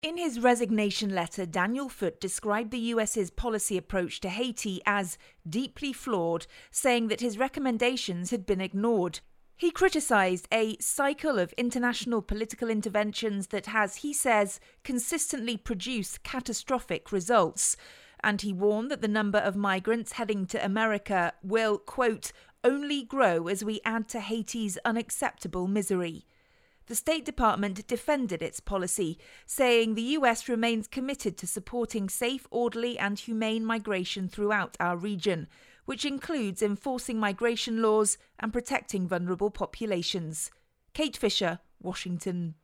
In his resignation letter, Daniel Foote described the US's policy approach to Haiti as deeply flawed, saying that his recommendations had been ignored. He criticised a cycle of international political interventions that has, he says, consistently produced catastrophic results. And he warned that the number of migrants heading to America will, quote, only grow as we add to Haiti's unacceptable misery. The State Department defended its policy, saying the US remains committed to supporting safe, orderly and humane migration throughout our region, which includes enforcing migration laws and protecting vulnerable populations. Kate Fisher, Washington.